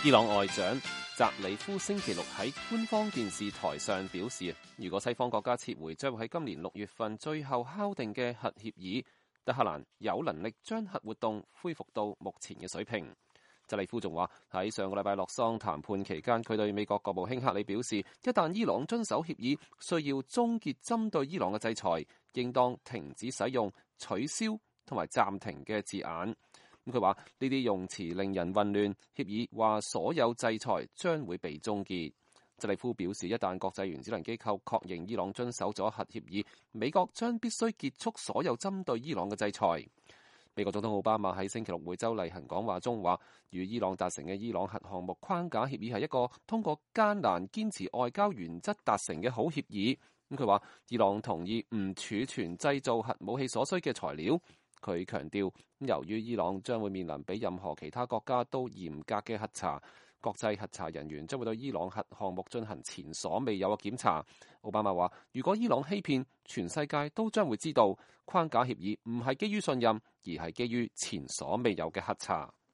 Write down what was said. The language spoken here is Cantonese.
伊朗外長扎里夫星期六喺官方電視台上表示，如果西方國家撤回將會喺今年6月份最後敲定嘅核協議，德黑蘭有能力將核活動恢復到目前嘅水平。扎里夫仲話喺上個禮拜洛桑談判期間，佢對美國國務卿克里表示，一旦伊朗遵守協議，需要終結針對伊朗嘅制裁，應當停止使用取消同埋暫停嘅字眼。佢話呢啲用詞令人混亂，協議話所有制裁將會被終結。扎里夫表示，一旦國際原子能機構確認伊朗遵守咗核協議，美國將必須結束所有針對伊朗嘅制裁。美國總統奧巴馬喺星期六每週例行講話中話，與伊朗達成嘅伊朗核項目框架協議係一個通過艱難堅持外交原則達成嘅好協議。佢話伊朗同意唔儲存製造核武器所需嘅材料。佢強調，由於伊朗將會面臨比任何其他國家都嚴格嘅核查，國際核查人員將會對伊朗核項目進行前所未有嘅檢查。奧巴馬話，如果伊朗欺騙，全世界都將會知道框架協議唔係基於信任，而係基於前所未有嘅核查。